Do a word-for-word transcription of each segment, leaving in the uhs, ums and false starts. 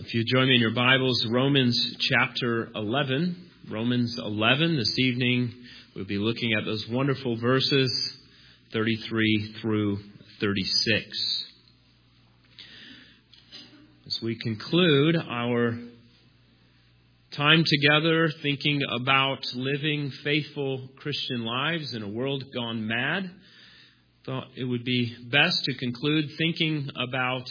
If you join me in your Bibles, Romans chapter eleven. Romans eleven. This evening we'll be looking at those wonderful verses, thirty-three through thirty-six. As we conclude our time together thinking about living faithful Christian lives in a world gone mad, thought it would be best to conclude thinking about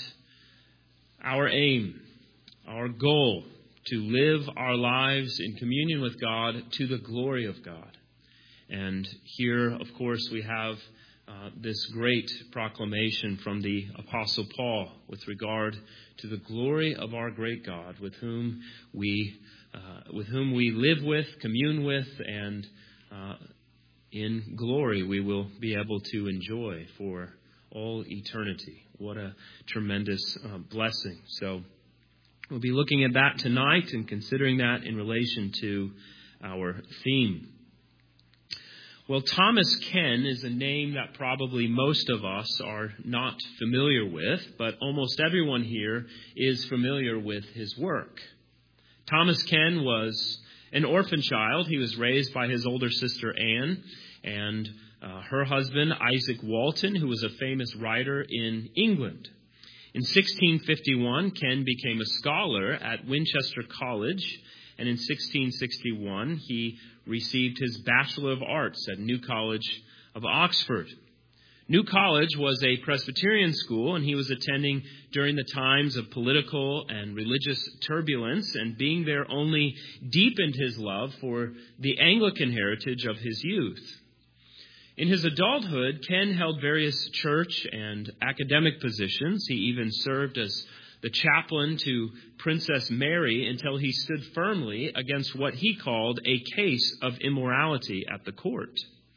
our aim, our goal, to live our lives in communion with God to the glory of God. And here, of course, we have uh, this great proclamation from the Apostle Paul with regard to the glory of our great God, with whom we uh, with whom we live with, commune with, and uh, in glory we will be able to enjoy for all eternity. What a tremendous uh, blessing. So we'll be looking at that tonight and considering that in relation to our theme. Well, Thomas Ken is a name that probably most of us are not familiar with, but almost everyone here is familiar with his work. Thomas Ken was an orphan child. He was raised by his older sister Anne and uh, her husband Isaac Walton, who was a famous writer in England. In sixteen fifty-one, Ken became a scholar at Winchester College, and in sixteen sixty-one, he received his Bachelor of Arts at New College of Oxford. New College was a Presbyterian school, and he was attending during the times of political and religious turbulence, and being there only deepened his love for the Anglican heritage of his youth. In his adulthood, Ken held various church and academic positions. He even served as the chaplain to Princess Mary until he stood firmly against what he called a case of immorality at the court.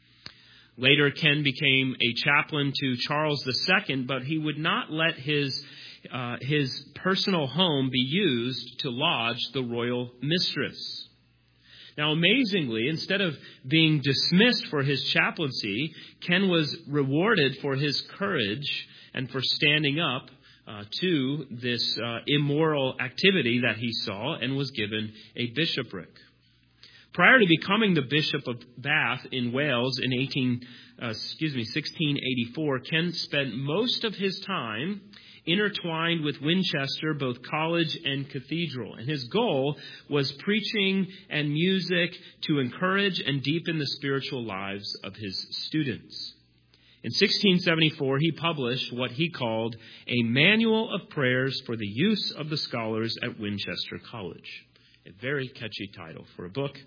Later, Ken became a chaplain to Charles the Second, but he would not let his uh, his personal home be used to lodge the royal mistress. Now, amazingly, instead of being dismissed for his chaplaincy, Ken was rewarded for his courage and for standing up uh, to this uh, immoral activity that he saw, and was given a bishopric. Prior to becoming the Bishop of Bath in Wales in eighteen, uh, excuse me, sixteen eighty-four, Ken spent most of his time intertwined with Winchester, both college and cathedral. And his goal was preaching and music to encourage and deepen the spiritual lives of his students. In sixteen seventy-four, he published what he called a Manual of Prayers for the Use of the Scholars at Winchester College. A very catchy title for a book.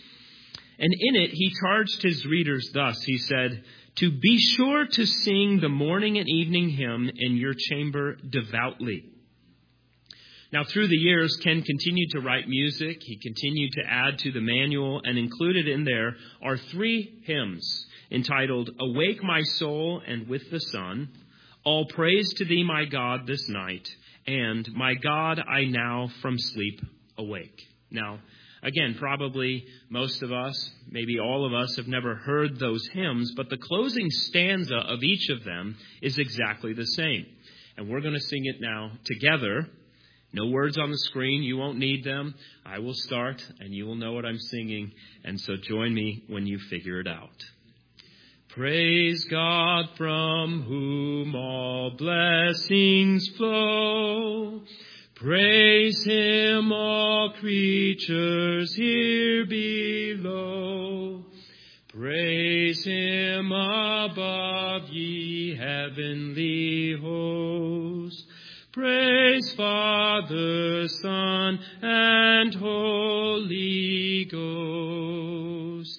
And in it, he charged his readers thus. He said, "To be sure to sing the morning and evening hymn in your chamber devoutly." Now, through the years, Ken continued to write music. He continued to add to the manual, and included in there are three hymns entitled "Awake My Soul and With the Sun," "All Praise to Thee, My God, This Night," and "My God, I Now From Sleep Awake." Now, again, probably most of us, maybe all of us, have never heard those hymns, but the closing stanza of each of them is exactly the same. And we're going to sing it now together. No words on the screen. You won't need them. I will start, and you will know what I'm singing. And so join me when you figure it out. Praise God, from whom all blessings flow. Praise Him, all creatures here below. Praise Him above, ye heavenly hosts. Praise Father, Son, and Holy Ghost.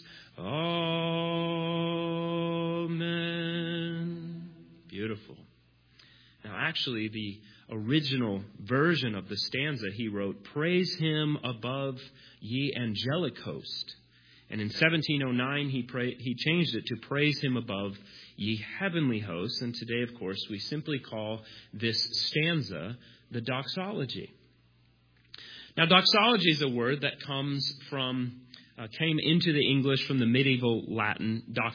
Amen. Beautiful. Now, actually, the original version of the stanza he wrote, "Praise Him above, ye angelic host." And in seventeen oh nine, he pra- he changed it to "Praise Him above, ye heavenly hosts." And today, of course, we simply call this stanza the doxology. Now, doxology is a word that comes from, uh, came into the English from the medieval Latin dox,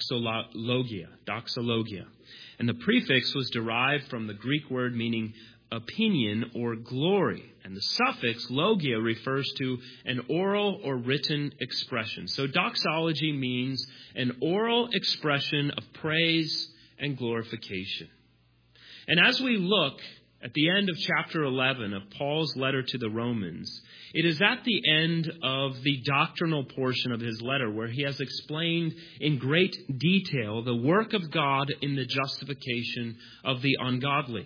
doxologia, doxologia. And the prefix was derived from the Greek word meaning opinion, or glory. And the suffix logia refers to an oral or written expression. So doxology means an oral expression of praise and glorification. And as we look at the end of chapter eleven of Paul's letter to the Romans, it is at the end of the doctrinal portion of his letter where he has explained in great detail the work of God in the justification of the ungodly.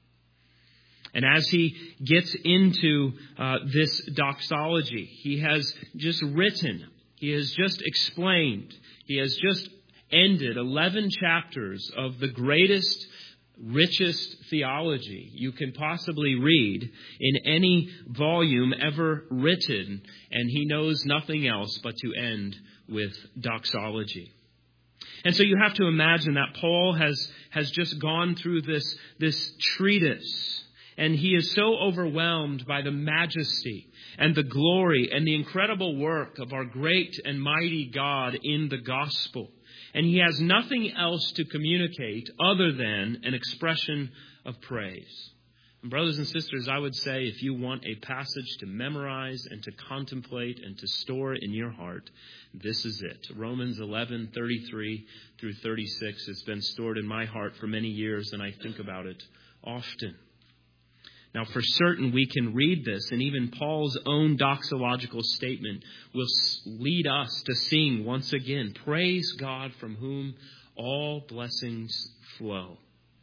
And as he gets into uh, this doxology, he has just written, he has just explained, he has just ended eleven chapters of the greatest, richest theology you can possibly read in any volume ever written, and he knows nothing else but to end with doxology. And so you have to imagine that Paul has, has just gone through this, this treatise, and he is so overwhelmed by the majesty and the glory and the incredible work of our great and mighty God in the gospel. And he has nothing else to communicate other than an expression of praise. And brothers and sisters, I would say if you want a passage to memorize and to contemplate and to store in your heart, this is it. Romans eleven, thirty-three through thirty-six has been stored in my heart for many years, and I think about it often. Now, for certain, we can read this, and even Paul's own doxological statement will lead us to sing once again, praise God from whom all blessings flow.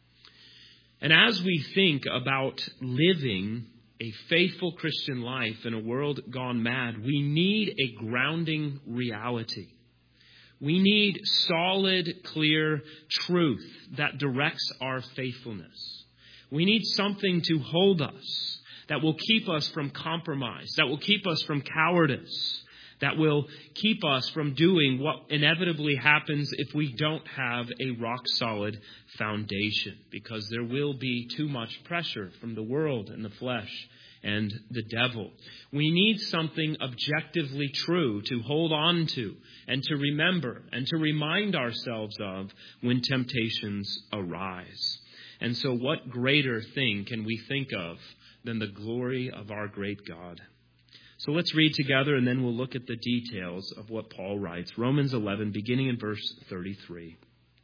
And as we think about living a faithful Christian life in a world gone mad, we need a grounding reality. We need solid, clear truth that directs our faithfulness. We need something to hold us, that will keep us from compromise, that will keep us from cowardice, that will keep us from doing what inevitably happens if we don't have a rock-solid foundation, because there will be too much pressure from the world and the flesh and the devil. We need something objectively true to hold on to and to remember and to remind ourselves of when temptations arise. And so what greater thing can we think of than the glory of our great God? So let's read together, and then we'll look at the details of what Paul writes. Romans eleven, beginning in verse thirty-three.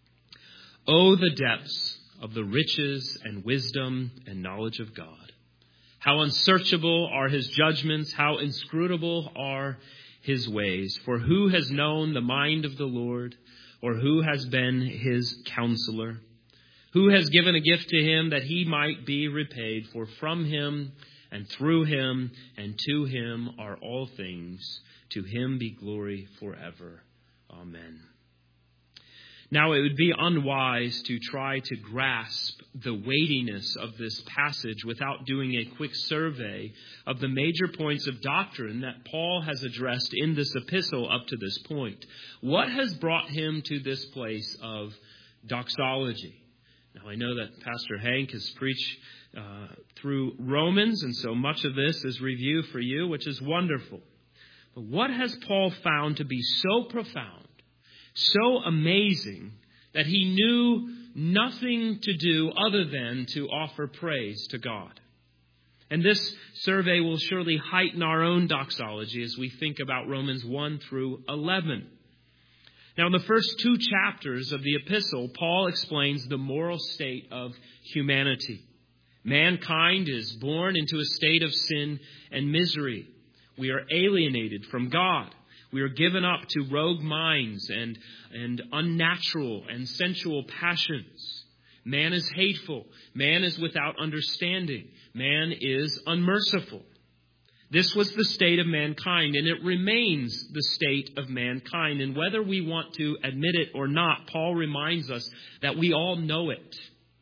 Oh, the depths of the riches and wisdom and knowledge of God. How unsearchable are his judgments, how inscrutable are his ways. For who has known the mind of the Lord, or who has been his counselor? Who has given a gift to him that he might be repaid? For from him and through him and to him are all things. To him be glory forever. Amen. Now, it would be unwise to try to grasp the weightiness of this passage without doing a quick survey of the major points of doctrine that Paul has addressed in this epistle up to this point. What has brought him to this place of doxology? Now, I know that Pastor Hank has preached uh, through Romans, and so much of this is review for you, which is wonderful. But what has Paul found to be so profound, so amazing, that he knew nothing to do other than to offer praise to God? And this survey will surely heighten our own doxology as we think about Romans one through eleven. Now, in the first two chapters of the epistle, Paul explains the moral state of humanity. Mankind is born into a state of sin and misery. We are alienated from God. We are given up to rogue minds and, and unnatural and sensual passions. Man is hateful. Man is without understanding. Man is unmerciful. This was the state of mankind, and it remains the state of mankind. And whether we want to admit it or not, Paul reminds us that we all know it.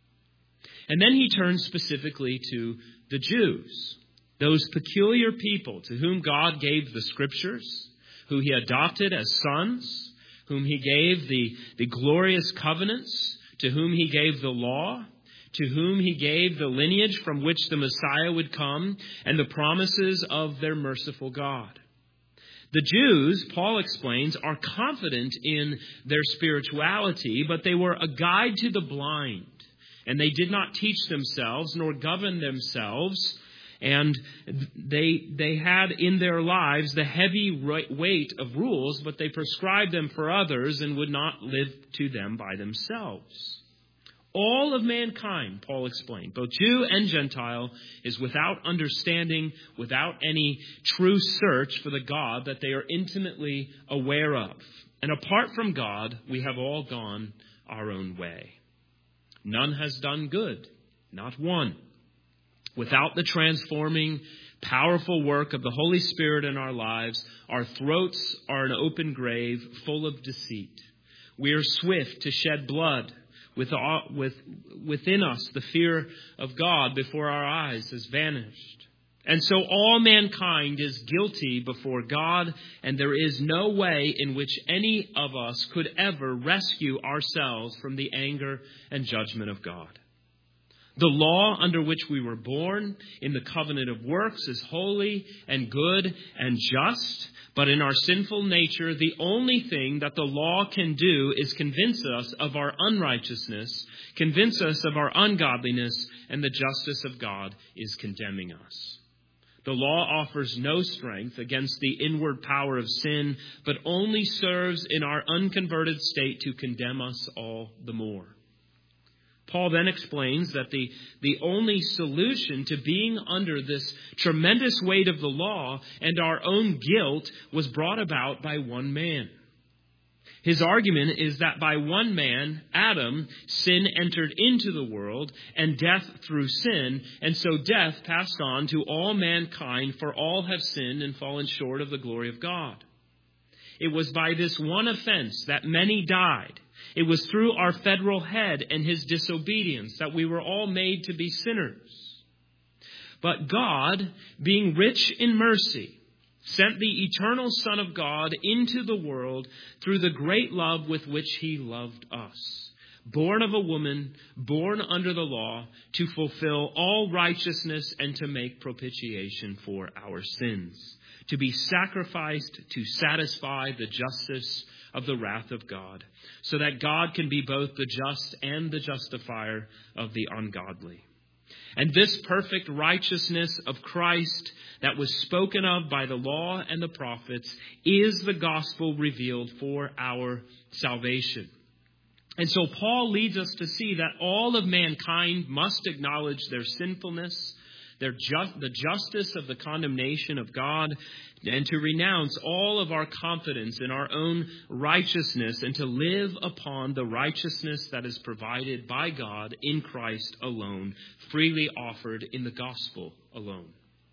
And then he turns specifically to the Jews, those peculiar people to whom God gave the Scriptures, who he adopted as sons, whom he gave the, the glorious covenants, to whom he gave the law, to whom he gave the lineage from which the Messiah would come, and the promises of their merciful God. The Jews, Paul explains, are confident in their spirituality, but they were a guide to the blind And they did not teach themselves nor govern themselves. And they they had in their lives the heavy weight of rules, but they prescribed them for others and would not live to them by themselves. All of mankind, Paul explained, both Jew and Gentile, is without understanding, without any true search for the God that they are intimately aware of. And apart from God, we have all gone our own way. None has done good, not one. Without the transforming, powerful work of the Holy Spirit in our lives, our throats are an open grave full of deceit. We are swift to shed blood. With, with, within us, the fear of God before our eyes has vanished. And so all mankind is guilty before God, and there is no way in which any of us could ever rescue ourselves from the anger and judgment of God. The law under which we were born in the covenant of works is holy and good and just. But in our sinful nature, the only thing that the law can do is convince us of our unrighteousness, convince us of our ungodliness, and the justice of God is condemning us. The law offers no strength against the inward power of sin, but only serves in our unconverted state to condemn us all the more. Paul then explains that the, the only solution to being under this tremendous weight of the law and our own guilt was brought about by one man. His argument is that by one man, Adam, sin entered into the world and death through sin, and so death passed on to all mankind, for all have sinned and fallen short of the glory of God. It was by this one offense that many died. It was through our federal head and his disobedience that we were all made to be sinners. But God, being rich in mercy, sent the eternal Son of God into the world through the great love with which he loved us. Born of a woman, born under the law, to fulfill all righteousness and to make propitiation for our sins, to be sacrificed to satisfy the justice of the wrath of God, so that God can be both the just and the justifier of the ungodly. And this perfect righteousness of Christ that was spoken of by the law and the prophets is the gospel revealed for our salvation. And so Paul leads us to see that all of mankind must acknowledge their sinfulness, their just, the justice of the condemnation of God, and to renounce all of our confidence in our own righteousness and to live upon the righteousness that is provided by God in Christ alone, freely offered in the gospel alone.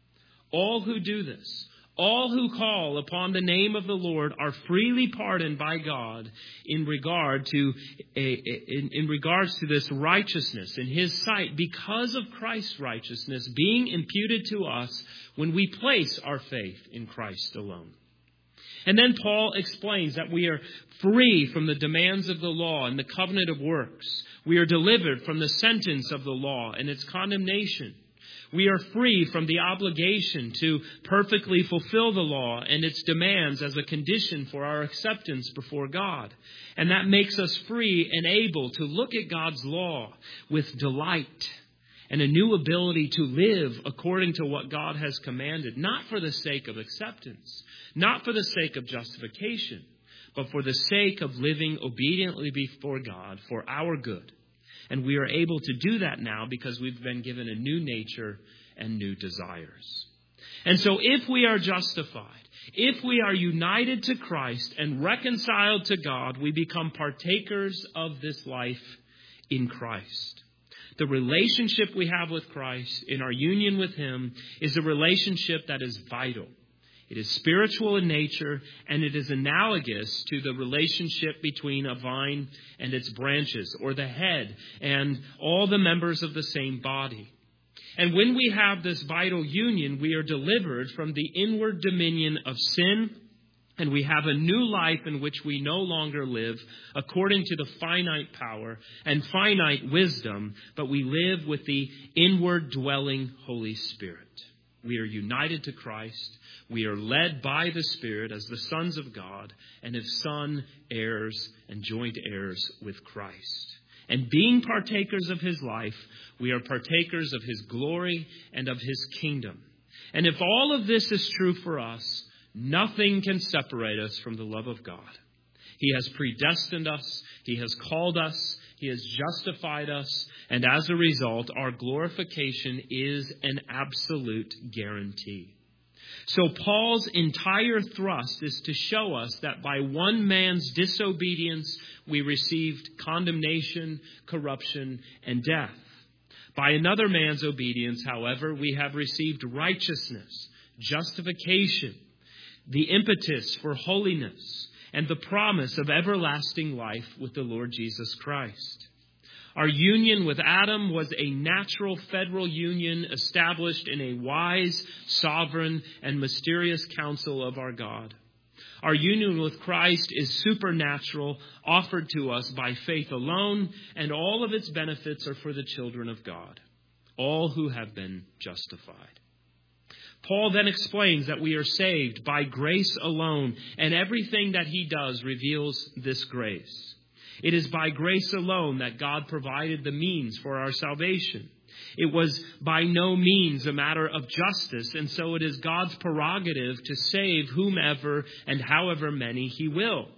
All who do this, all who call upon the name of the Lord are freely pardoned by God in regard to a, in, in regards to this righteousness in his sight, because of Christ's righteousness being imputed to us when we place our faith in Christ alone. And then Paul explains that we are free from the demands of the law and the covenant of works. We are delivered from the sentence of the law and its condemnation. We are free from the obligation to perfectly fulfill the law and its demands as a condition for our acceptance before God. And that makes us free and able to look at God's law with delight and a new ability to live according to what God has commanded, not for the sake of acceptance, not for the sake of justification, but for the sake of living obediently before God for our good. And we are able to do that now because we've been given a new nature and new desires. And so if we are justified, if we are united to Christ and reconciled to God, we become partakers of this life in Christ. The relationship we have with Christ in our union with him is a relationship that is vital. It is spiritual in nature, and it is analogous to the relationship between a vine and its branches, or the head and all the members of the same body. And when we have this vital union, we are delivered from the inward dominion of sin, and we have a new life in which we no longer live according to the finite power and finite wisdom, but we live with the inward dwelling Holy Spirit. We are united to Christ. We are led by the Spirit as the sons of God, and if son, heirs and joint heirs with Christ. And being partakers of his life, we are partakers of his glory and of his kingdom. And if all of this is true for us, nothing can separate us from the love of God. He has predestined us. He has called us. He has justified us. And as a result, our glorification is an absolute guarantee. So Paul's entire thrust is to show us that by one man's disobedience, we received condemnation, corruption, and death. By another man's obedience, however, we have received righteousness, justification, the impetus for holiness, and the promise of everlasting life with the Lord Jesus Christ. Our union with Adam was a natural federal union established in a wise, sovereign, and mysterious counsel of our God. Our union with Christ is supernatural, offered to us by faith alone, and all of its benefits are for the children of God, all who have been justified. Paul then explains that we are saved by grace alone, and everything that he does reveals this grace. It is by grace alone that God provided the means for our salvation. It was by no means a matter of justice, and so it is God's prerogative to save whomever and however many he will.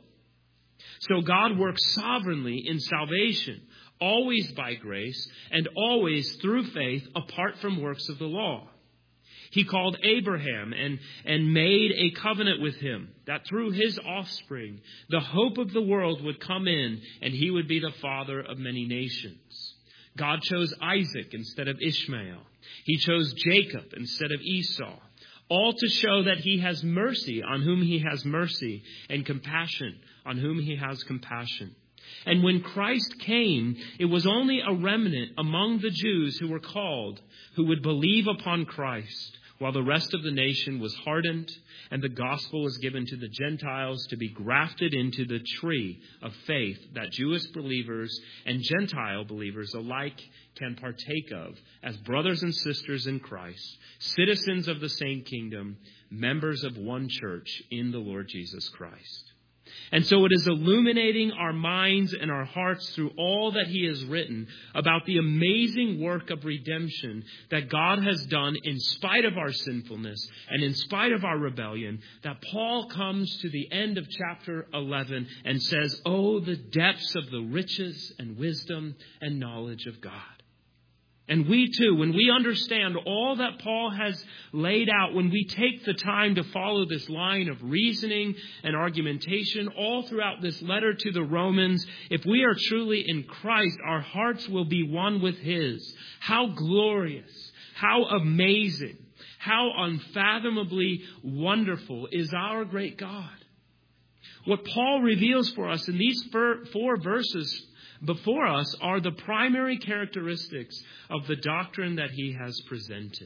So God works sovereignly in salvation, always by grace and always through faith apart from works of the law. He called Abraham and, and made a covenant with him that through his offspring, the hope of the world would come in and he would be the father of many nations. God chose Isaac instead of Ishmael. He chose Jacob instead of Esau, all to show that he has mercy on whom he has mercy and compassion on whom he has compassion. And when Christ came, it was only a remnant among the Jews who were called, who would believe upon Christ, while the rest of the nation was hardened and the gospel was given to the Gentiles to be grafted into the tree of faith that Jewish believers and Gentile believers alike can partake of as brothers and sisters in Christ, citizens of the same kingdom, members of one church in the Lord Jesus Christ. And so it is illuminating our minds and our hearts through all that he has written about the amazing work of redemption that God has done in spite of our sinfulness and in spite of our rebellion, that Paul comes to the end of chapter eleven and says, "Oh, the depths of the riches and wisdom and knowledge of God." And we too, when we understand all that Paul has laid out, when we take the time to follow this line of reasoning and argumentation all throughout this letter to the Romans, if we are truly in Christ, our hearts will be one with his. How glorious, how amazing, how unfathomably wonderful is our great God. What Paul reveals for us in these four verses before us are the primary characteristics of the doctrine that he has presented.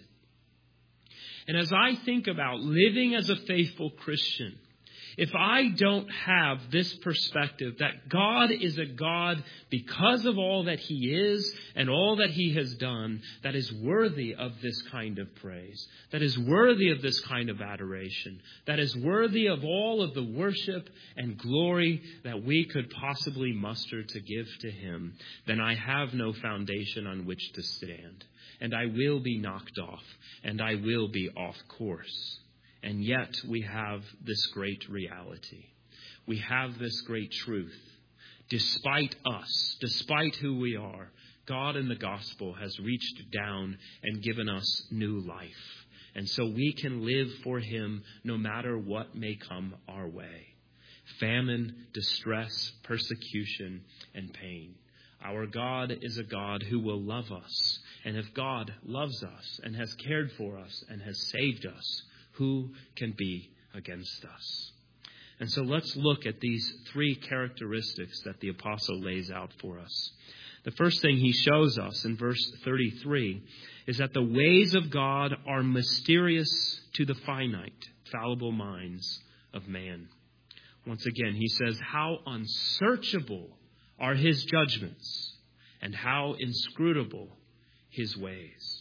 And as I think about living as a faithful Christian, if I don't have this perspective that God is a God because of all that he is and all that he has done, that is worthy of this kind of praise, that is worthy of this kind of adoration, that is worthy of all of the worship and glory that we could possibly muster to give to him, then I have no foundation on which to stand. And I will be knocked off, and I will be off course. And yet we have this great reality. We have this great truth. Despite us, despite who we are, God in the gospel has reached down and given us new life. And so we can live for him no matter what may come our way. Famine, distress, persecution, and pain. Our God is a God who will love us. And if God loves us and has cared for us and has saved us, who can be against us? And so let's look at these three characteristics that the apostle lays out for us. The first thing he shows us in verse thirty-three is that the ways of God are mysterious to the finite, fallible minds of man. Once again, he says, how unsearchable are his judgments and how inscrutable his ways.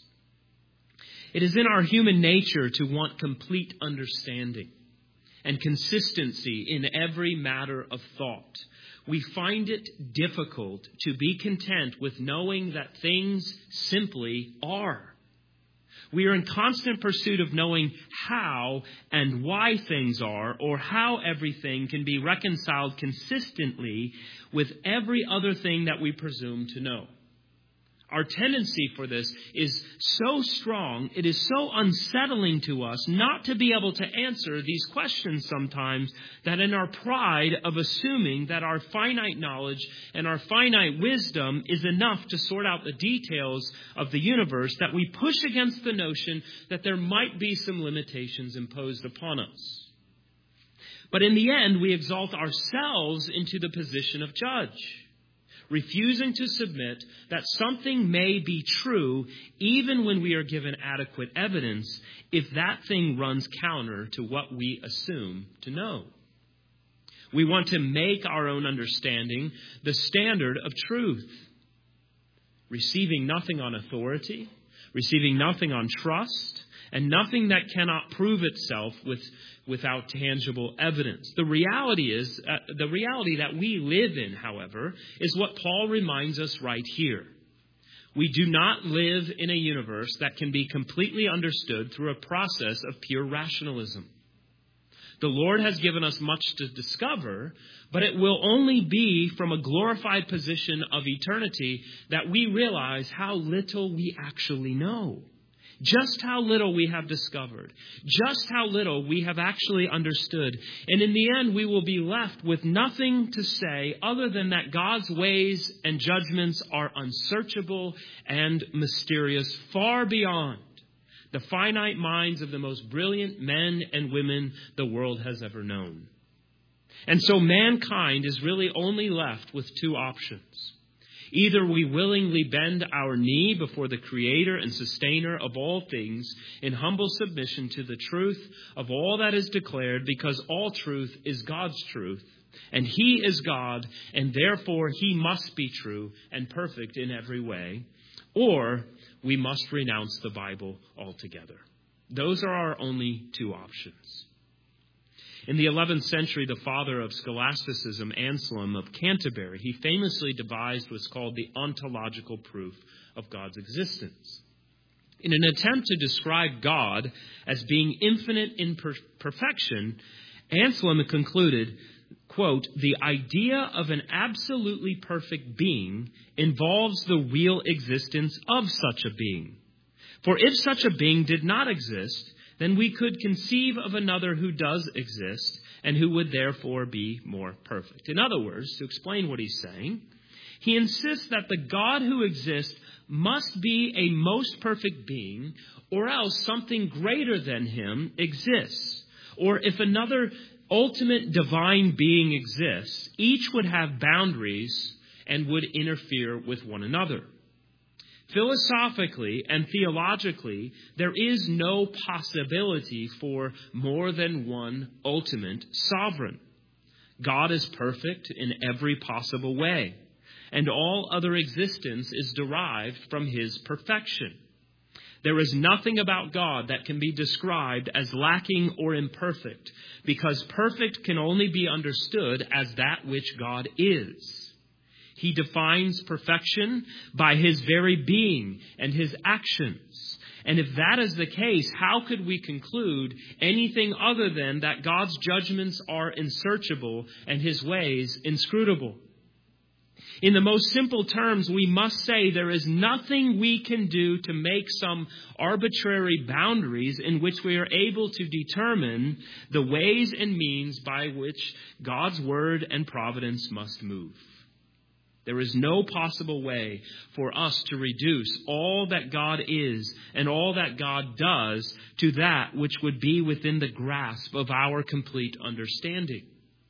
It is in our human nature to want complete understanding and consistency in every matter of thought. we find it difficult to be content with knowing that things simply are. We are in constant pursuit of knowing how and why things are, or how everything can be reconciled consistently with every other thing that we presume to know. Our tendency for this is so strong, it is so unsettling to us not to be able to answer these questions sometimes, that in our pride of assuming that our finite knowledge and our finite wisdom is enough to sort out the details of the universe, that we push against the notion that there might be some limitations imposed upon us. But in the end, we exalt ourselves into the position of judge, refusing to submit that something may be true even when we are given adequate evidence, if that thing runs counter to what we assume to know. We want to make our own understanding the standard of truth, receiving nothing on authority, receiving nothing on trust, and nothing that cannot prove itself with, without tangible evidence. The reality is, uh, the reality that we live in, however, is what Paul reminds us right here. We do not live in a universe that can be completely understood through a process of pure rationalism. The Lord has given us much to discover, but it will only be from a glorified position of eternity that we realize how little we actually know. Just how little we have discovered. Just how little we have actually understood. And in the end, we will be left with nothing to say other than that God's ways and judgments are unsearchable and mysterious, far beyond the finite minds of the most brilliant men and women the world has ever known. And so mankind is really only left with two options. Either we willingly bend our knee before the Creator and Sustainer of all things in humble submission to the truth of all that is declared, because all truth is God's truth, and He is God, and therefore He must be true and perfect in every way, or we must renounce the Bible altogether. Those are our only two options. In the eleventh century, the father of scholasticism, Anselm of Canterbury, he famously devised what's called the ontological proof of God's existence. In an attempt to describe God as being infinite in per- perfection, Anselm concluded, quote, "The idea of an absolutely perfect being involves the real existence of such a being. For if such a being did not exist, then we could conceive of another who does exist and who would therefore be more perfect." In other words, to explain what he's saying, he insists that the God who exists must be a most perfect being, or else something greater than him exists. Or if another ultimate divine being exists, each would have boundaries and would interfere with one another. Philosophically and theologically, there is no possibility for more than one ultimate sovereign. God is perfect in every possible way, and all other existence is derived from His perfection. There is nothing about God that can be described as lacking or imperfect, because perfect can only be understood as that which God is. He defines perfection by His very being and His actions. And if that is the case, how could we conclude anything other than that God's judgments are unsearchable and His ways inscrutable? In the most simple terms, we must say there is nothing we can do to make some arbitrary boundaries in which we are able to determine the ways and means by which God's word and providence must move. There is no possible way for us to reduce all that God is and all that God does to that which would be within the grasp of our complete understanding.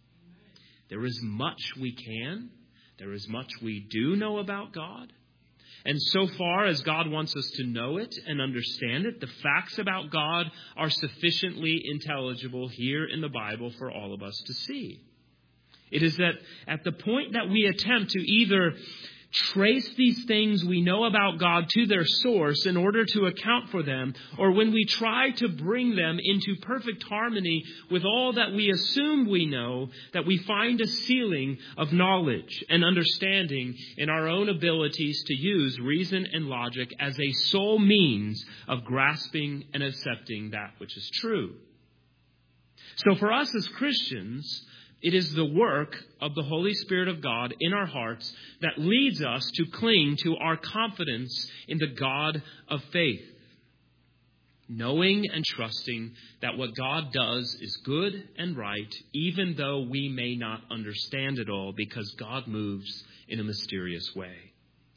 There is much we can, there is much we do know about God. And so far as God wants us to know it and understand it, the facts about God are sufficiently intelligible here in the Bible for all of us to see. It is that at the point that we attempt to either trace these things we know about God to their source in order to account for them, or when we try to bring them into perfect harmony with all that we assume we know, that we find a ceiling of knowledge and understanding in our own abilities to use reason and logic as a sole means of grasping and accepting that which is true. So for us as Christians, it is the work of the Holy Spirit of God in our hearts that leads us to cling to our confidence in the God of faith, knowing and trusting that what God does is good and right, even though we may not understand it all, because God moves in a mysterious way.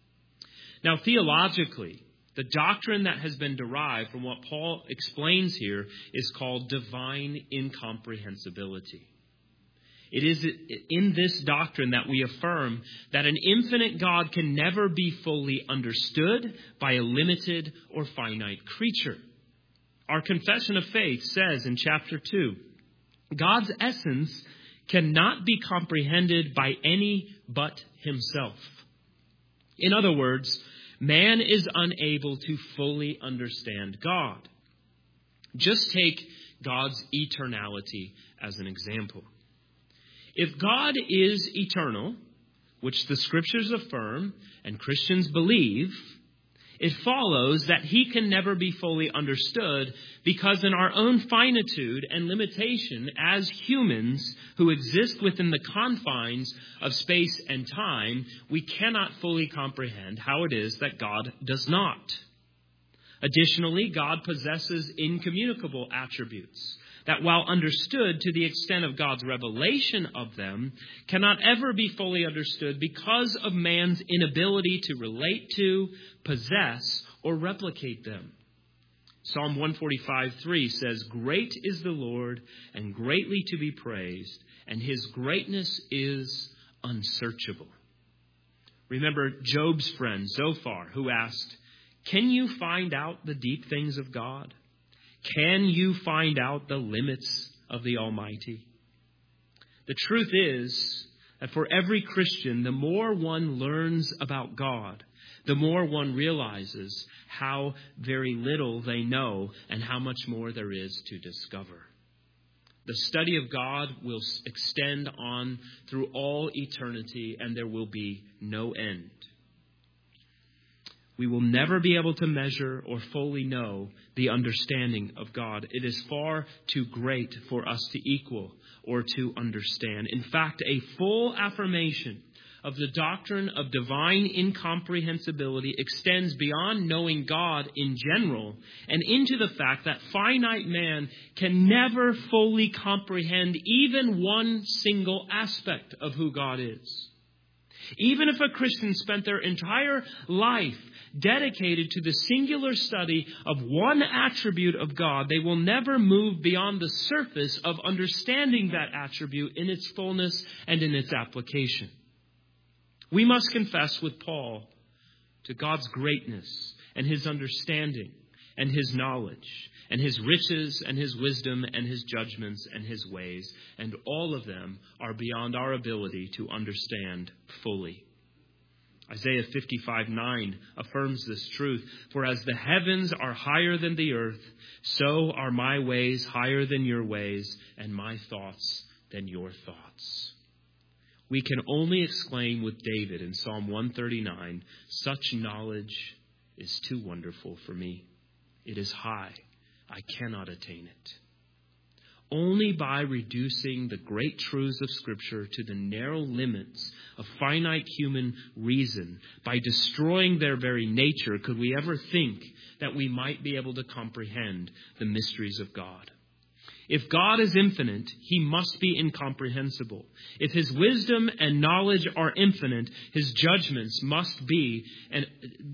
Now, theologically, the doctrine that has been derived from what Paul explains here is called divine incomprehensibility. It is in this doctrine that we affirm that an infinite God can never be fully understood by a limited or finite creature. Our confession of faith says in chapter two, God's essence cannot be comprehended by any but himself. In other words, man is unable to fully understand God. Just take God's eternality as an example. If God is eternal, which the Scriptures affirm and Christians believe, it follows that he can never be fully understood because in our own finitude and limitation as humans who exist within the confines of space and time, we cannot fully comprehend how it is that God does not. Additionally, God possesses incommunicable attributes that, while understood to the extent of God's revelation of them, cannot ever be fully understood because of man's inability to relate to, possess, or replicate them. Psalm one forty-five three says, "Great is the Lord, and greatly to be praised, and his greatness is unsearchable." Remember Job's friend Zophar, who asked, "Can you find out the deep things of God? Can you find out the limits of the Almighty?" The truth is that for every Christian, the more one learns about God, the more one realizes how very little they know and how much more there is to discover. The study of God will extend on through all eternity, and there will be no end. We will never be able to measure or fully know the understanding of God. It is far too great for us to equal or to understand. In fact, a full affirmation of the doctrine of divine incomprehensibility extends beyond knowing God in general and into the fact that finite man can never fully comprehend even one single aspect of who God is. Even if a Christian spent their entire life dedicated to the singular study of one attribute of God, they will never move beyond the surface of understanding that attribute in its fullness and in its application. We must confess with Paul to God's greatness and his understanding and his knowledge and his riches and his wisdom and his judgments and his ways, and all of them are beyond our ability to understand fully. Isaiah fifty-five nine affirms this truth. "For as the heavens are higher than the earth, so are my ways higher than your ways, and my thoughts than your thoughts." We can only exclaim with David in Psalm one thirty-nine, "Such knowledge is too wonderful for me. It is high. I cannot attain it." Only by reducing the great truths of Scripture to the narrow limits of finite human reason, by destroying their very nature, could we ever think that we might be able to comprehend the mysteries of God. If God is infinite, he must be incomprehensible. If his wisdom and knowledge are infinite, his judgments must be and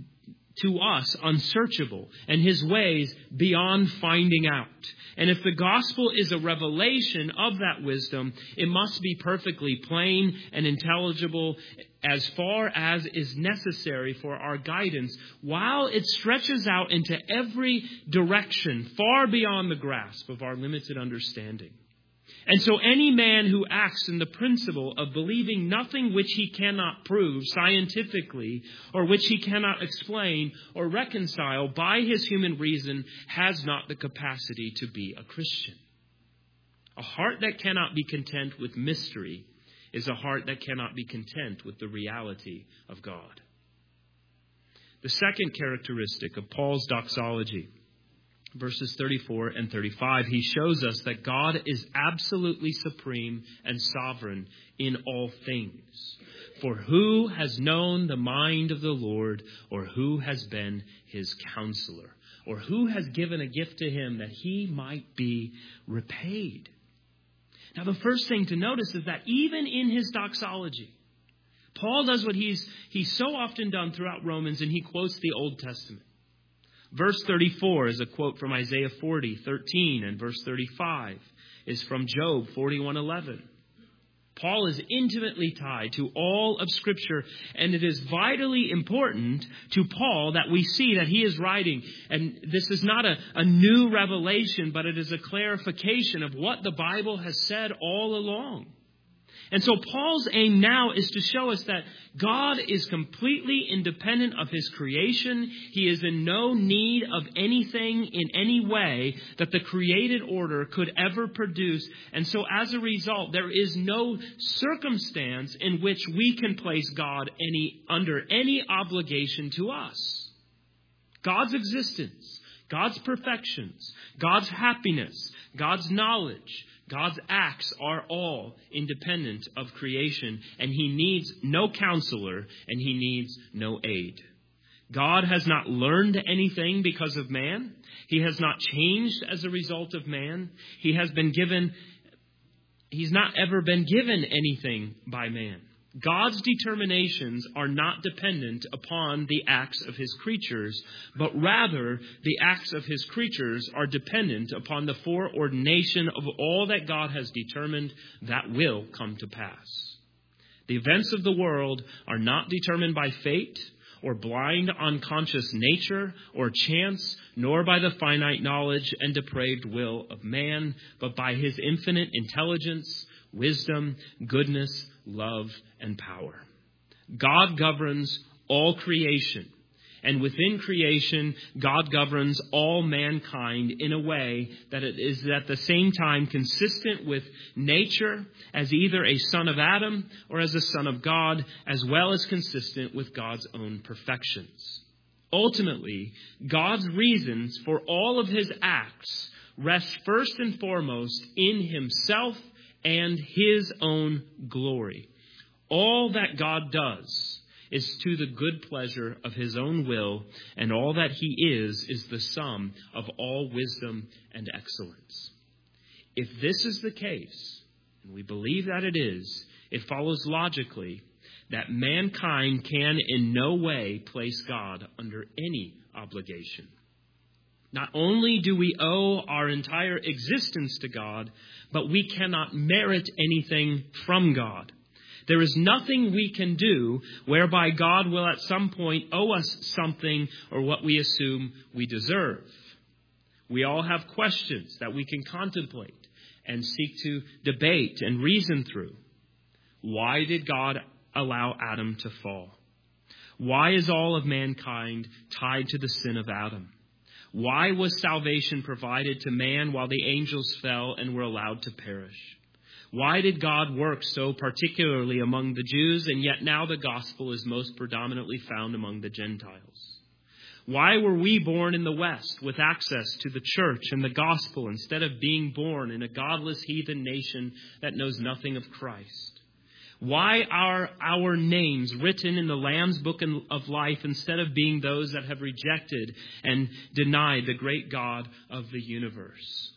to us unsearchable, and his ways beyond finding out. And if the gospel is a revelation of that wisdom, it must be perfectly plain and intelligible as far as is necessary for our guidance, while it stretches out into every direction far beyond the grasp of our limited understanding. And so any man who acts in the principle of believing nothing which he cannot prove scientifically, or which he cannot explain or reconcile by his human reason, has not the capacity to be a Christian. A heart that cannot be content with mystery is a heart that cannot be content with the reality of God. The second characteristic of Paul's doxology, verses thirty-four and thirty-five, he shows us that God is absolutely supreme and sovereign in all things. For who has known the mind of the Lord, or who has been his counselor, or who has given a gift to him that he might be repaid? Now, the first thing to notice is that even in his doxology, Paul does what he's, he's so often done throughout Romans, and he quotes the Old Testament. Verse thirty-four is a quote from Isaiah forty, thirteen, and verse thirty-five is from Job forty-one, eleven. Paul is intimately tied to all of Scripture, and it is vitally important to Paul that we see that he is writing. And this is not a, a new revelation, but it is a clarification of what the Bible has said all along. And so Paul's aim now is to show us that God is completely independent of his creation. He is in no need of anything in any way that the created order could ever produce. And so as a result, there is no circumstance in which we can place God any under any obligation to us. God's existence, God's perfections, God's happiness, God's knowledge, God's acts are all independent of creation, and he needs no counselor, and he needs no aid. God has not learned anything because of man. He has not changed as a result of man. He has been given, he's not ever been given anything by man. God's determinations are not dependent upon the acts of his creatures, but rather the acts of his creatures are dependent upon the foreordination of all that God has determined that will come to pass. The events of the world are not determined by fate or blind unconscious nature or chance, nor by the finite knowledge and depraved will of man, but by his infinite intelligence, wisdom, goodness, love, and power. God governs all creation. And within creation, God governs all mankind in a way that it is at the same time consistent with nature as either a son of Adam or as a son of God, as well as consistent with God's own perfections. Ultimately, God's reasons for all of his acts rest first and foremost in himself and his own glory. All that God does is to the good pleasure of his own will, and all that he is is the sum of all wisdom and excellence. If this is the case, and we believe that it is, it follows logically that mankind can in no way place God under any obligation. Not only do we owe our entire existence to God, but we cannot merit anything from God. There is nothing we can do whereby God will at some point owe us something or what we assume we deserve. We all have questions that we can contemplate and seek to debate and reason through. Why did God allow Adam to fall? Why is all of mankind tied to the sin of Adam? Why was salvation provided to man while the angels fell and were allowed to perish? Why did God work so particularly among the Jews, and yet now the gospel is most predominantly found among the Gentiles? Why were we born in the West with access to the church and the gospel instead of being born in a godless heathen nation that knows nothing of Christ? Why are our names written in the Lamb's book of life instead of being those that have rejected and denied the great God of the universe?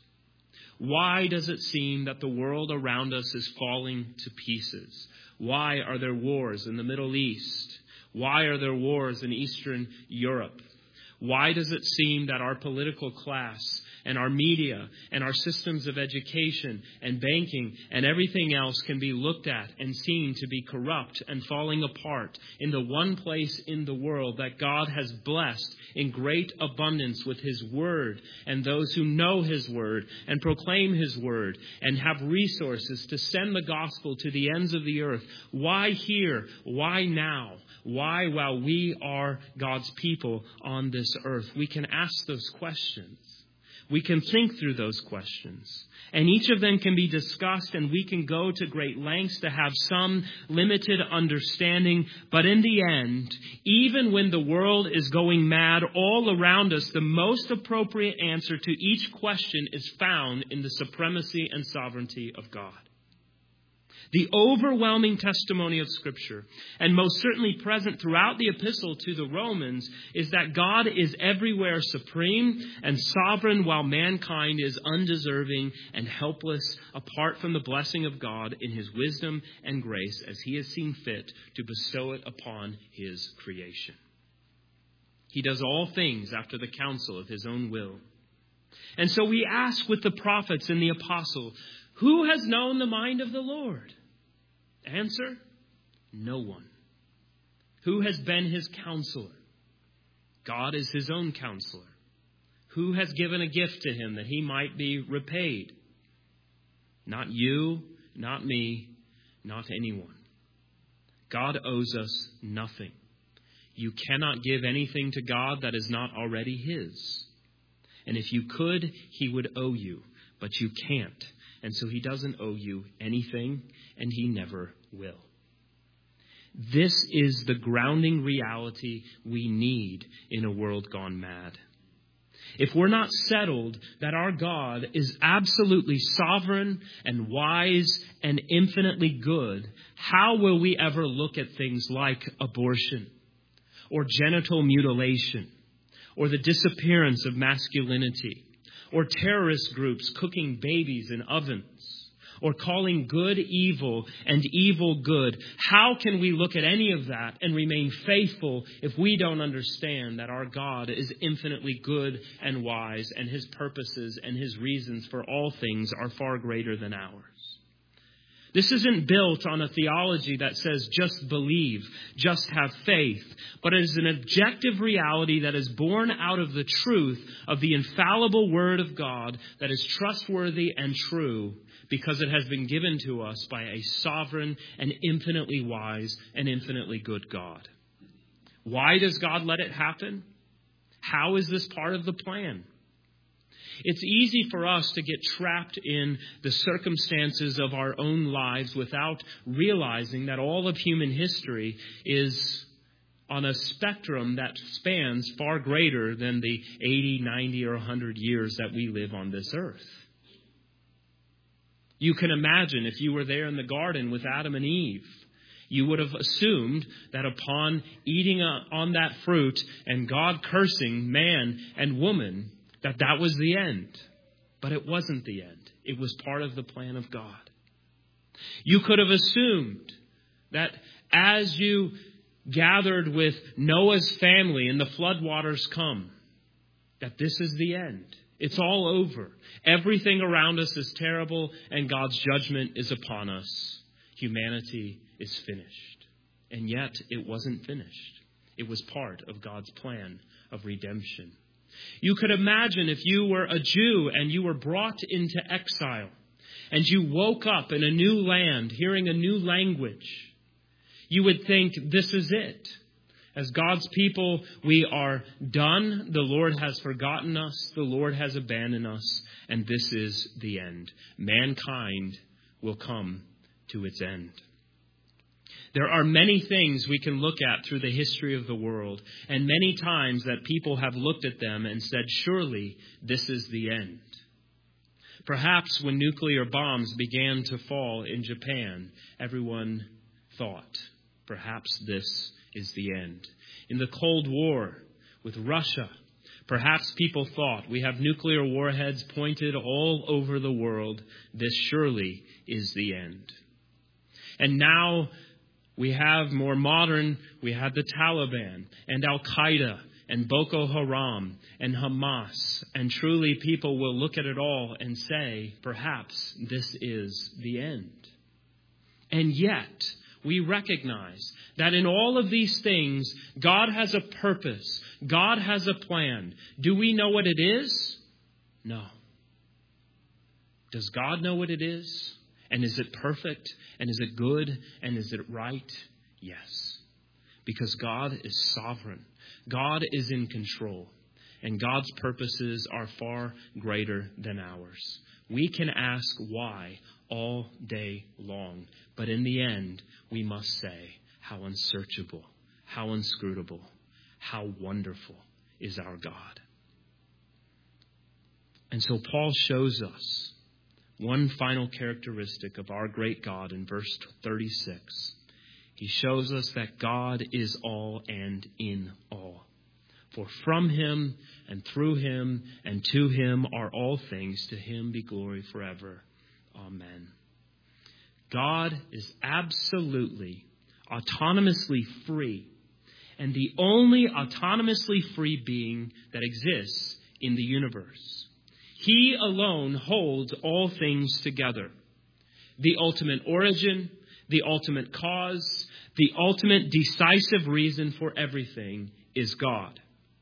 Why does it seem that the world around us is falling to pieces? Why are there wars in the Middle East? Why are there wars in Eastern Europe? Why does it seem that our political class and our media and our systems of education and banking and everything else can be looked at and seen to be corrupt and falling apart in the one place in the world that God has blessed in great abundance with His Word and those who know His Word and proclaim His Word and have resources to send the gospel to the ends of the earth. Why here? Why now? Why while we are God's people on this earth? We can ask those questions. We can think through those questions. And each of them can be discussed, and we can go to great lengths to have some limited understanding. But in the end, even when the world is going mad all around us, the most appropriate answer to each question is found in the supremacy and sovereignty of God. The overwhelming testimony of Scripture, and most certainly present throughout the epistle to the Romans, is that God is everywhere supreme and sovereign while mankind is undeserving and helpless apart from the blessing of God in His wisdom and grace as He has seen fit to bestow it upon His creation. He does all things after the counsel of His own will. And so we ask with the prophets and the apostle, who has known the mind of the Lord? Answer, no one. Who has been His counselor? God is His own counselor. Who has given a gift to Him that He might be repaid? Not you, not me, not anyone. God owes us nothing. You cannot give anything to God that is not already His. And if you could, He would owe you, but you can't. And so He doesn't owe you anything, and He never will. This is the grounding reality we need in a world gone mad. If we're not settled that our God is absolutely sovereign and wise and infinitely good, how will we ever look at things like abortion or genital mutilation or the disappearance of masculinity, or terrorist groups cooking babies in ovens, or calling good evil and evil good? How can we look at any of that and remain faithful if we don't understand that our God is infinitely good and wise, and His purposes and His reasons for all things are far greater than ours? This isn't built on a theology that says just believe, just have faith, but it is an objective reality that is born out of the truth of the infallible Word of God that is trustworthy and true because it has been given to us by a sovereign and infinitely wise and infinitely good God. Why does God let it happen? How is this part of the plan? It's easy for us to get trapped in the circumstances of our own lives without realizing that all of human history is on a spectrum that spans far greater than the eighty, ninety, or one hundred years that we live on this earth. You can imagine if you were there in the garden with Adam and Eve, you would have assumed that upon eating on that fruit and God cursing man and woman, that that was the end. But it wasn't the end. It was part of the plan of God. You could have assumed that as you gathered with Noah's family and the floodwaters come, that this is the end. It's all over. Everything around us is terrible and God's judgment is upon us. Humanity is finished. And yet it wasn't finished. It was part of God's plan of redemption. You could imagine if you were a Jew and you were brought into exile and you woke up in a new land, hearing a new language, you would think, this is it. As God's people, we are done. The Lord has forgotten us. The Lord has abandoned us. And this is the end. Mankind will come to its end. There are many things we can look at through the history of the world, and many times that people have looked at them and said, surely this is the end. Perhaps when nuclear bombs began to fall in Japan, everyone thought, perhaps this is the end. In the Cold War with Russia, perhaps people thought, we have nuclear warheads pointed all over the world. This surely is the end. And now we have more modern, we have the Taliban and Al-Qaeda and Boko Haram and Hamas. And truly people will look at it all and say, perhaps this is the end. And yet, we recognize that in all of these things, God has a purpose. God has a plan. Do we know what it is? No. Does God know what it is? And is it perfect? And is it good? And is it right? Yes. Because God is sovereign. God is in control. And God's purposes are far greater than ours. We can ask why all day long. But in the end, we must say how unsearchable, how inscrutable, how wonderful is our God. And so Paul shows us one final characteristic of our great God in verse thirty-six. He shows us that God is all and in all. For from him and through him and to him are all things. To him be glory forever. Amen. God is absolutely, autonomously free, and the only autonomously free being that exists in the universe. He alone holds all things together. The ultimate origin, the ultimate cause, the ultimate decisive reason for everything is God.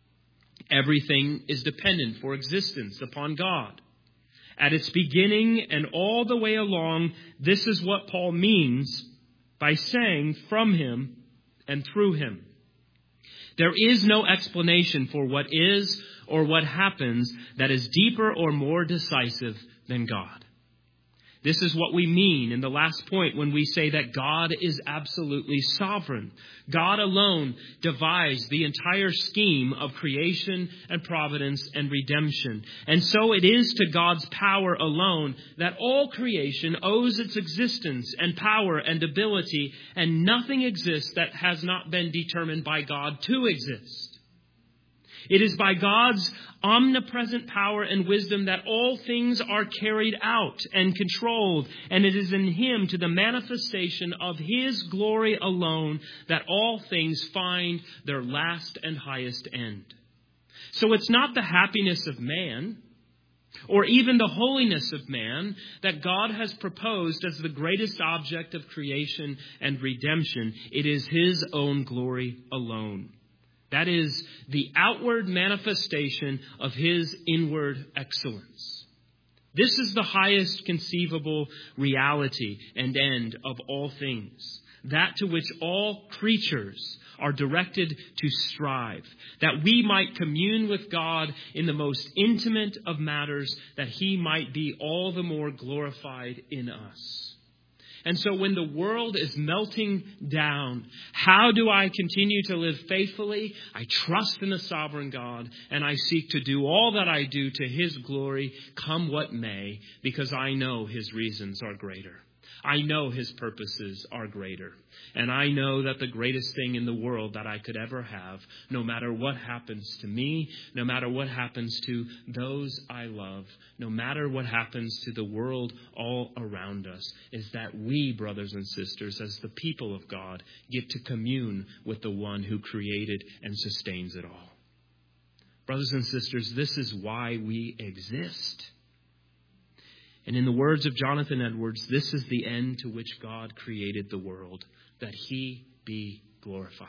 Everything is dependent for existence upon God. At its beginning and all the way along, this is what Paul means by saying from him and through him. There is no explanation for what is or what happens that is deeper or more decisive than God. This is what we mean in the last point when we say that God is absolutely sovereign. God alone devised the entire scheme of creation and providence and redemption. And so it is to God's power alone that all creation owes its existence and power and ability, and nothing exists that has not been determined by God to exist. It is by God's omnipresent power and wisdom that all things are carried out and controlled, and it is in him, to the manifestation of his glory alone, that all things find their last and highest end. So it's not the happiness of man, or even the holiness of man, that God has proposed as the greatest object of creation and redemption. It is his own glory alone. That is the outward manifestation of his inward excellence. This is the highest conceivable reality and end of all things, that to which all creatures are directed to strive, that we might commune with God in the most intimate of matters, that he might be all the more glorified in us. And so when the world is melting down, how do I continue to live faithfully? I trust in the sovereign God, and I seek to do all that I do to his glory, come what may, because I know his reasons are greater. I know his purposes are greater. And I know that the greatest thing in the world that I could ever have, no matter what happens to me, no matter what happens to those I love, no matter what happens to the world all around us, is that we, brothers and sisters, as the people of God, get to commune with the one who created and sustains it all. Brothers and sisters, this is why we exist. And in the words of Jonathan Edwards, this is the end to which God created the world, that he be glorified.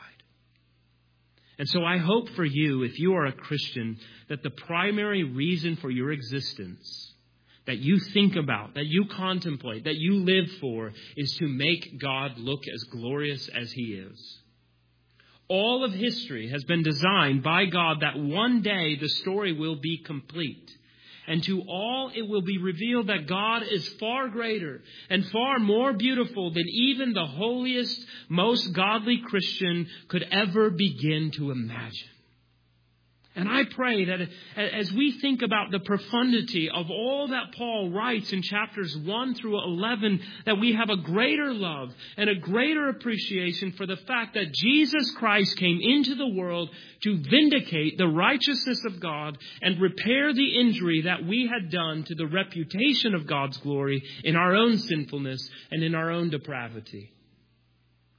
And so I hope for you, if you are a Christian, that the primary reason for your existence, that you think about, that you contemplate, that you live for, is to make God look as glorious as he is. All of history has been designed by God that one day the story will be complete. And to all it will be revealed that God is far greater and far more beautiful than even the holiest, most godly Christian could ever begin to imagine. And I pray that as we think about the profundity of all that Paul writes in chapters one through eleven, that we have a greater love and a greater appreciation for the fact that Jesus Christ came into the world to vindicate the righteousness of God and repair the injury that we had done to the reputation of God's glory in our own sinfulness and in our own depravity.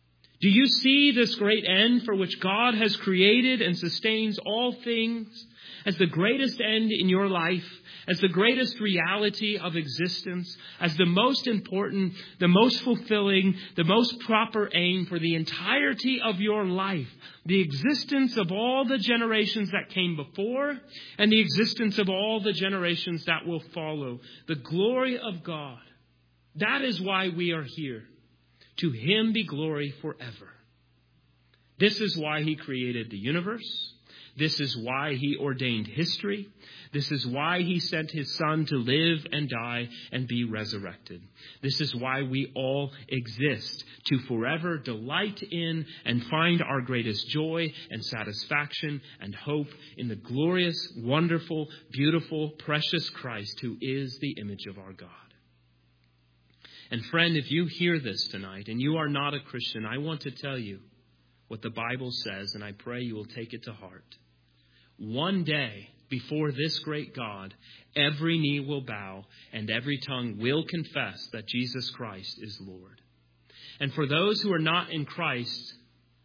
Do you see this great end for which God has created and sustains all things as the greatest end in your life, as the greatest reality of existence, as the most important, the most fulfilling, the most proper aim for the entirety of your life, the existence of all the generations that came before and the existence of all the generations that will follow, the glory of God? That is why we are here. To him be glory forever. This is why he created the universe. This is why he ordained history. This is why he sent his Son to live and die and be resurrected. This is why we all exist, to forever delight in and find our greatest joy and satisfaction and hope in the glorious, wonderful, beautiful, precious Christ, who is the image of our God. And friend, if you hear this tonight and you are not a Christian, I want to tell you what the Bible says, and I pray you will take it to heart. One day, before this great God, every knee will bow and every tongue will confess that Jesus Christ is Lord. And for those who are not in Christ,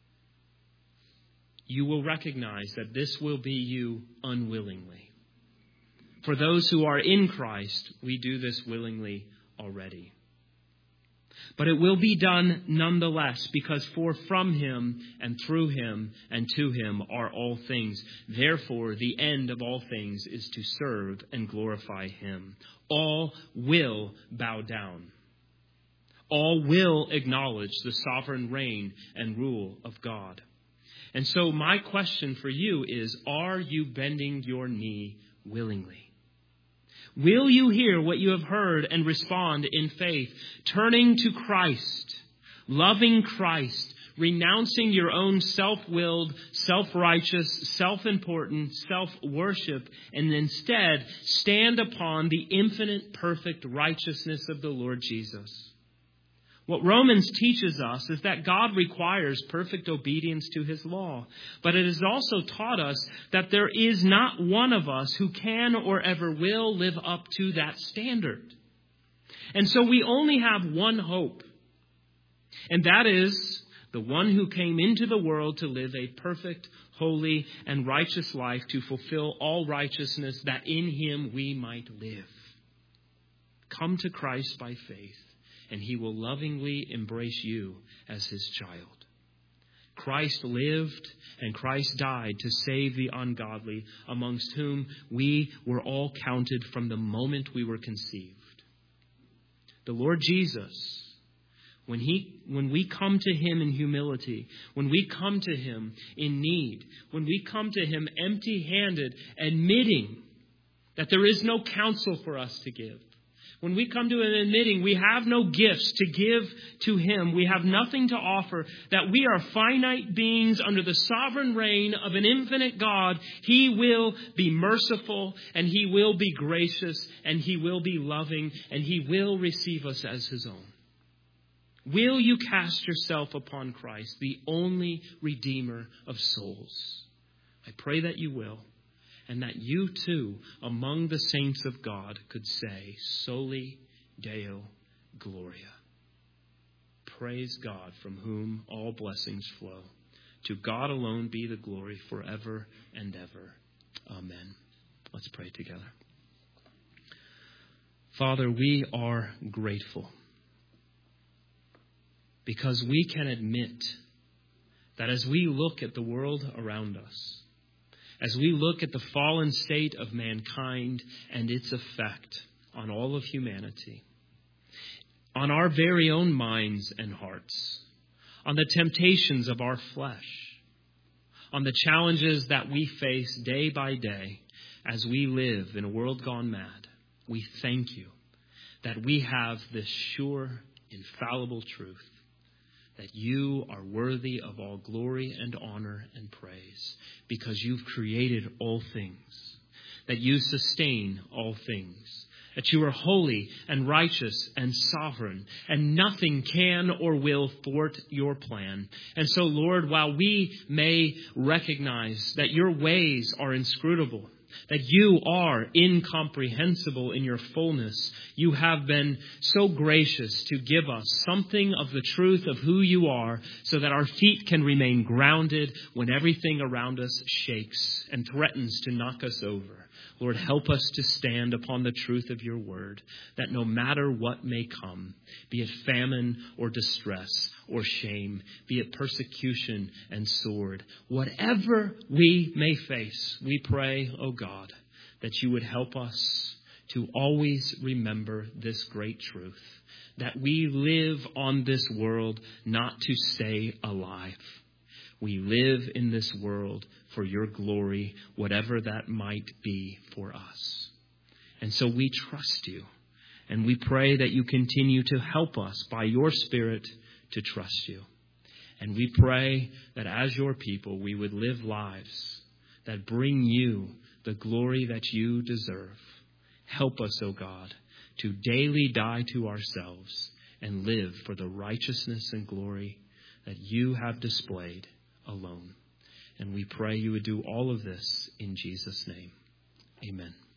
you will recognize that this will be you unwillingly. For those who are in Christ, we do this willingly already. But it will be done nonetheless, because for from him and through him and to him are all things. Therefore, the end of all things is to serve and glorify him. All will bow down. All will acknowledge the sovereign reign and rule of God. And so my question for you is, are you bending your knee willingly? Will you hear what you have heard and respond in faith, turning to Christ, loving Christ, renouncing your own self-willed, self-righteous, self-important, self-worship, and instead stand upon the infinite, perfect righteousness of the Lord Jesus? What Romans teaches us is that God requires perfect obedience to his law. But it has also taught us that there is not one of us who can or ever will live up to that standard. And so we only have one hope. And that is the one who came into the world to live a perfect, holy, and righteous life to fulfill all righteousness, that in him we might live. Come to Christ by faith, and he will lovingly embrace you as his child. Christ lived and Christ died to save the ungodly, amongst whom we were all counted from the moment we were conceived. The Lord Jesus, when he, when we come to him in humility, when we come to him in need, when we come to him empty-handed, admitting that there is no counsel for us to give, when we come to him admitting we have no gifts to give to him, we have nothing to offer, that we are finite beings under the sovereign reign of an infinite God, he will be merciful and he will be gracious and he will be loving and he will receive us as his own. Will you cast yourself upon Christ, the only Redeemer of souls? I pray that you will. And that you too, among the saints of God, could say, Soli Deo Gloria. Praise God, from whom all blessings flow. To God alone be the glory forever and ever. Amen. Let's pray together. Father, we are grateful because we can admit that as we look at the world around us, as we look at the fallen state of mankind and its effect on all of humanity, on our very own minds and hearts, on the temptations of our flesh, on the challenges that we face day by day as we live in a world gone mad, we thank you that we have this sure, infallible truth, that you are worthy of all glory and honor and praise because you've created all things, that you sustain all things, that you are holy and righteous and sovereign, and nothing can or will thwart your plan. And so, Lord, while we may recognize that your ways are inscrutable, that you are incomprehensible in your fullness. You have been so gracious to give us something of the truth of who you are so that our feet can remain grounded when everything around us shakes and threatens to knock us over. Lord, help us to stand upon the truth of your word, that no matter what may come, be it famine or distress or shame, be it persecution and sword, whatever we may face, we pray, O God, that you would help us to always remember this great truth, that we live on this world not to stay alive. We live in this world for your glory, whatever that might be for us. And so we trust you, and we pray that you continue to help us by your Spirit to trust you. And we pray that as your people, we would live lives that bring you the glory that you deserve. Help us, O God, to daily die to ourselves and live for the righteousness and glory that you have displayed alone. And we pray you would do all of this in Jesus' name. Amen.